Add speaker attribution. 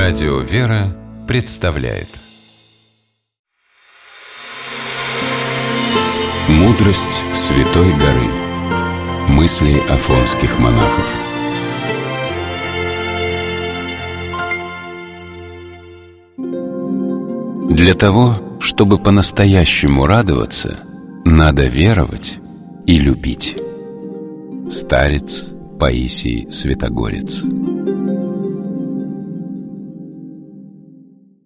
Speaker 1: Радио «Вера» представляет «Мудрость Святой горы». Мысли афонских монахов. Для того, чтобы по-настоящему радоваться, надо веровать и любить. Старец Паисий Святогорец.